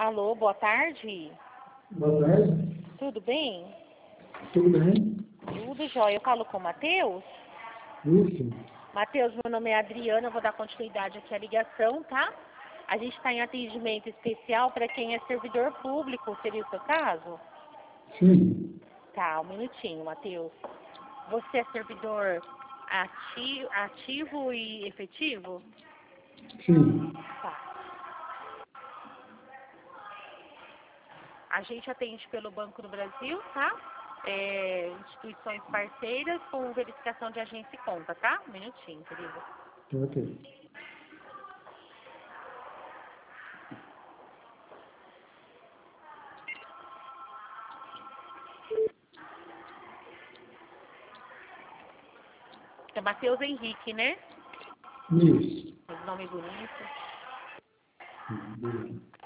Alô, boa tarde. Boa tarde. Tudo bem? Tudo bem? Tudo jóia. Eu falo com o Matheus. Isso. Matheus, meu nome é Adriana, eu vou dar continuidade aqui à ligação, tá? A gente está em atendimento especial para quem é servidor público, seria o seu caso? Sim. Tá, um minutinho, Matheus. Você é servidor ativo e efetivo? Sim. Tá. A gente atende pelo Banco do Brasil, tá? Instituições parceiras com verificação de agência e conta, tá? Um minutinho, querido. Ok. É Matheus Henrique, né? Isso. Nome bonito. Beleza.